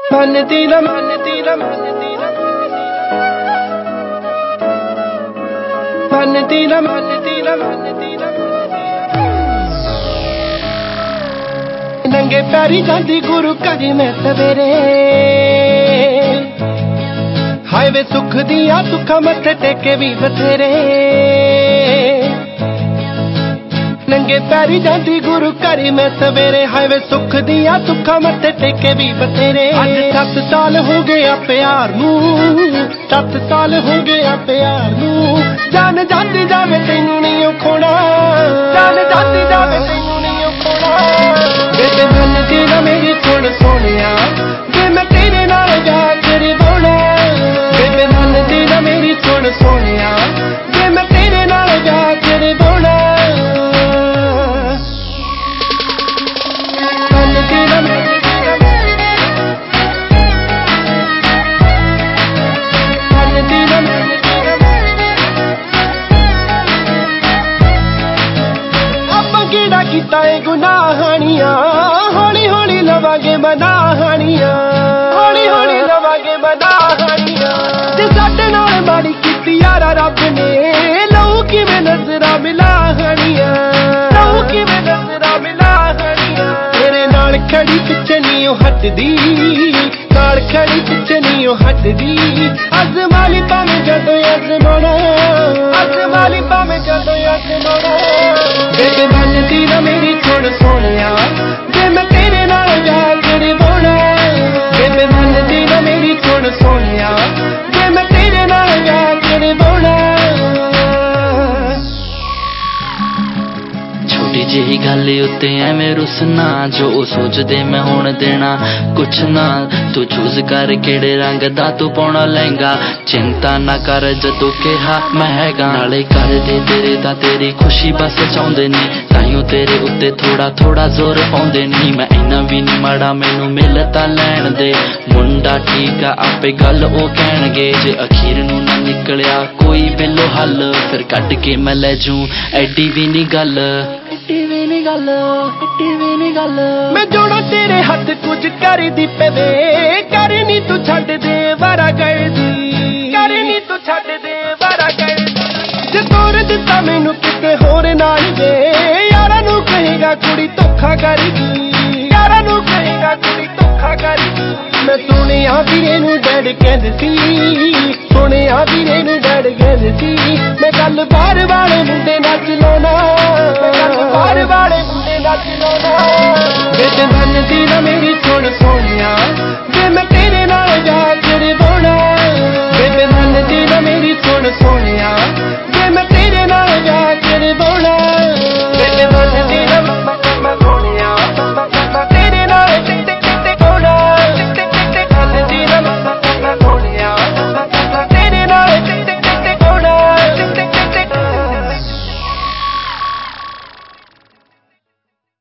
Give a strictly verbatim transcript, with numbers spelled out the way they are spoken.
ਮੰਨਦੀ ਨਾ ਮੰਨਦੀ ਨਾ ਮੰਨਦੀ ਨਾ ਮੰਨਦੀ ਨਾ ਮੰਨਦੀ ਨਾ ਮੰਨਦੀ ਨਾ ਨੰਗੇ ਪੈਰੀ ਜਾਂਦੀ ਗੁਰੂ ਘਰ ਮੈਂ ਸਵੇਰੇ ਹਾਏ ਵੇ ਸੁੱਖ ਦੀਆਂ ਸੁੱਖਾਂ ਮੱਥੇ ਟੇਕੇ ਵੀ ਬਥੇਰੇ ਨੰਗੇ ਪੈਰੀ ਜਾਂਦੀ ਗੁਰੂ ਘਰ ਮੈਂ ਸਵੇਰੇ ਹਾਏ ਵੇ ਸੁੱਖ ਦੀਆਂ ਸੁੱਖਾਂ ਮੱਥੇ ਟੇਕੇ ਵੀ ਬਥੇਰੇ ਅੱਜ ਸੱਤ ਸਾਲ ਹੋ ਗਏ ਪਿਆਰ ਨੂੰ ਸੱਤ ਸਾਲ ਹੋ ਗਏ ਪਿਆਰ ਨੂੰ ਜਾਨ ਜਾਂਦੀ ਜਾਵੇ ਤੈਨੂੰ ਨਹੀਂ ਉਹ ਖੋਣਾ ਜਾਨ ਜਾਂਦੀ ਜਾਵੇ ਤੈਨੂੰ ਨਹੀਂ ਉਹ ਖੋਣਾ ਬੇਬੇ ਮੰਨਦੀ ਨਾ ਮੇਰੀ ਸੁਣ ਸੋਹਣਿਆ ਜੇ ਮੈਂ ਤੇਰੇ ਨਾਲ ਜਾ ਕੇ ਰਵਾਉਣਾ ਬੇਬੇ ਮੰਨਦੀ ਨਾ ਮੇਰੀ ਸੁਣ ਸੋਹਣਿਆ ਜੇ ਮੈਂ ਤੇਰੇ ਨਾਲ ਜਾ ਕੇ ਰਵਾਉਣਾ ਕਿਹੜਾ ਕੀਤਾ ਏ ਗੁਨਾਹਾਣੀਆਂ ਹੌਲੀ ਹੌਲੀ ਲਵਾਂਗੇ ਮਨਾਹਾਣੀਆਂ ਹੌਲੀ ਹੌਲੀ ਲਵਾਂਗੇ ਮਨਾਹਾਣੀਆਂ ਜੇ ਸਾਡੇ ਨਾਲ ਮਾੜੀ ਕੀਤੀ ਯਾਰਾ ਰੱਬ ਨੇ ਲਊ ਕਿਵੇਂ ਨਜ਼ਰਾਂ ਮਿਲਾਹਾਣੀਆਂ ਲਊ ਕਿਵੇਂ ਨਜ਼ਰਾਂ ਮਿਲਾਹਾਣੀਆਂ ਤੇਰੇ ਨਾਲ ਖੜੀ ਪਿੱਛੇ ਨਹੀਂ ਉਹ ਹਟਦੀ ਨਾਲ ਖੜੀ ਪਿੱਛੇ ਨਹੀਂ ਉਹ ਹਟਦੀ ਅਜ਼ਮਾਲੀ ਭਾਵੇਂ ਜਦੋਂ ਅਜ਼ਮਾਉਣਾ ਅਜ਼ਮਾਲੀ ਭਾਵੇਂ ਜਦੋਂ ਅਜ਼ਮਾਉਣਾ ਬੇਬੇ ਮੰਨਦੀ ਨਾ ਮੇਰੀ ਸੁਣ ਸੋਹਣਿਆ ਜੇ ਮੈਂ ਤੇਰੇ ਨਾਲ ਜਾ ਕੇ ਰਵਾਉਣਾ ਬੇਬੇ ਮੰਨਦੀ ਨਾ ਮੇਰੀ ਸੁਣ ਸੋਹਣਿਆ ਜੇ ਮੈਂ ਤੇਰੇ ਨਾਲ ਜਾ ਕੇ ਰਵਾਉਣਾ ਛੋਟੀ ਜਿਹੀ ਗੱਲ ਉੱਤੇ ਐਵੇਂ ਰੁਸਨਾ ਜੋ ਸੋਚਦੇ ਮੈਂ ਹੁਣ ਦੇਣਾ ਕੁਛ ਨਾ ਤੂੰ ਚੂਜ਼ ਕਰ ਕਿਹੜੇ ਰੰਗ ਦਾ ਤੂੰ ਪਾਉਣਾ ਲਹਿੰਗਾ ਚਿੰਤਾ ਨਾ ਕਰ ਜਦੋਂ ਕਿਹਾ ਮੈਂ ਹੈਗਾ ਨਾਲੇ ਕਰਦੇ ਤੇਰੇ ਦਾ ਤੇਰੀ ਖੁਸ਼ੀ ਬਸ ਚਾਹੁੰਦੇ ਨੇ ਤਾਈਓ ਤੇਰੇ ਉੱਤੇ ਥੋੜਾ ਥੋੜਾ ਜ਼ੋਰ ਪਾਉਂਦੇ ਨਹੀਂ ਮੈਂ ਇੰਨਾ ਵੀ ਨਹੀਂ ਮਾੜਾ ਮੈਨੂੰ ਮਿਲ ਤਾਂ ਲੈਣ ਦੇ ਮੁੰਡਾ ਠੀਕ ਆ ਆਪੇ ਗੱਲ ਉਹ ਕਹਿਣਗੇ ਜੇ ਅਖੀਰ ਨੂੰ ਨਾ ਨਿਕਲਿਆ ਕੋਈ ਬਿੱਲੋ ਹੱਲ ਫਿਰ ਕੱਢ ਕੇ ਮੈਂ ਲੈ ਜੂ ਐਡੀ ਵੀ ਨਹੀਂ ਗੱਲ ਐਡੀ ਵੀ ਨਹੀਂ ਗੱਲ ਐਡੀ ਵੀ ਨਹੀਂ ਗੱਲ ਮੈਂ ਜੋੜਾ ਤੇਰੇ ਹੱਥ ਕੁਝ ਕਰਦੀ ਪਵੇ ਕਰ ਨੀ ਤੂੰ ਛੱਡ ਦੇ ਵਾਰਾ ਕਰਦੀ ਕਰ ਨੀ ਤੂੰ ਛੱਡ ਦੇ ਵਾਰਾ ਕਰਦੀ ਜੇ ਤੋਰ ਦਿੱਤਾ ਮੈਨੂੰ ਕਿਤੇ ਹੋਰ ਨਾਲ ਵੇ ਯਾਰਾਂ ਨੂੰ ਕਹੇਗਾ ਕੁੜੀ ਧੋਖਾ ਕਰਦੀ ਯਾਰਾਂ ਨੂੰ ਕਹੇਗਾ ਕੁੜੀ ਧੋਖਾ ਕਰਦੀ ਮੈਂ ਸੁਣਿਆ ਵੀਰੇ ਨੂੰ ਡੈਡ ਕਹਿੰਦੇ ਸੀ ਸੁਣਿਆ ਵੀਰੇ ਨੂੰ ਡੈਡ ਕਹਿੰਦੇ ਸੀ ਮੈਂ ਗੱਲ ਬਾਹਰ ਵਾਲੇ ਮੁੰਡੇ ਨਾਲ ਚਲਾਉਣਾ ਮੈਂ ਗੱਲ ਬਾਹਰ ਵਾਲੇ ਮੁੰਡੇ ਨਾਲ ਚਲਾਉਣਾ ਬੇਬੇ ਮੰਨਦੀ ਨਾ ਮੇਰੀ ਸੁਣ ਸੋਹਣਿਆ ਜੇ ਮੈਂ ਤੇਰੇ ਨਾਲ ਜਾ ਕੇ ਰਵਾਉਣਾ ਬੇਬੇ ਮੰਨਦੀ ਨਾ ਮੇਰੀ ਸੁਣ ਸੋਹਣਿਆ ਜੇ ਮੈਂ ਤੇਰੇ ਨਾਲ ਜਾ ਕੇ ਰਵਾਉਣਾ